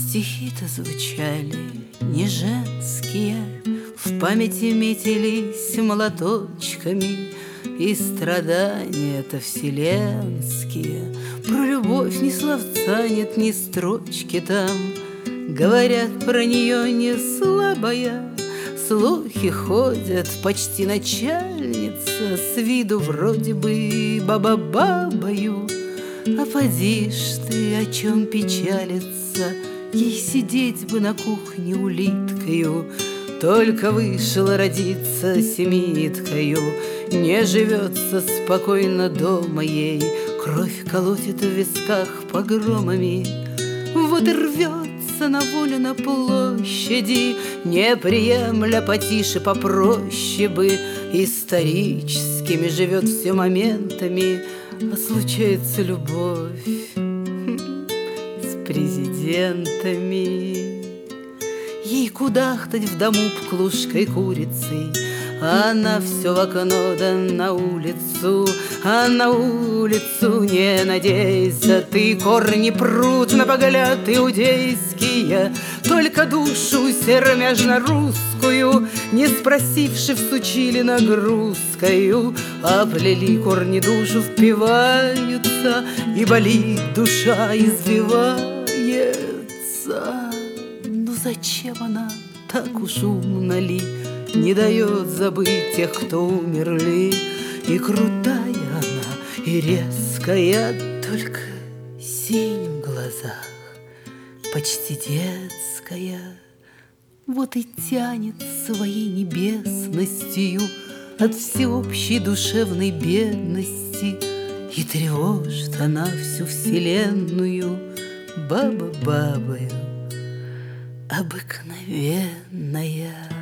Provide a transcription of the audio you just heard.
Стихи-то звучали не женские, в памяти метились молоточками, и страдания-то вселенские. Про любовь ни словца нет, ни строчки там. Говорят про нее не слабая, слухи ходят, почти начальница, с виду вроде бы баба бабою. А поди ж ты, о чем печалится, ей сидеть бы на кухне улиткою. Только вышла родиться семиткою, не живется спокойно дома ей. Кровь колотит в висках погромами, вот и рвется на волю на площади, не приемля потише, попроще бы. Историческими живет все моментами, а случается любовь с президентами. Ей кудахтать в дому пклушкой курицей, а она все в окно да на улицу. А на улицу не надейся ты, корни прут на погляд иудейские. Только душу сермяжно-русскую, не спросивши, всучили нагрузкою. Оплели корни, душу впиваются, и болит душа, извивается. Ну зачем она так уж умна ли, не дает забыть тех, кто умерли? И крутая она, и резкая, только синь в глазах, почти детская. Вот и тянет своей небесностью от всеобщей душевной бедности, и тревожит она всю вселенную баба бабою обыкновенная.